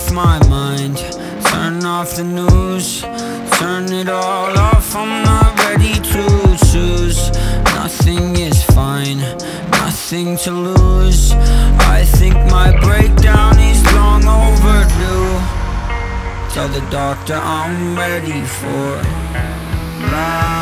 off my mind, turn off the news, turn it all off. I'm not ready to choose. Nothing is fine, nothing to lose. I think my breakdown is long overdue. Tell the doctor I'm ready for life.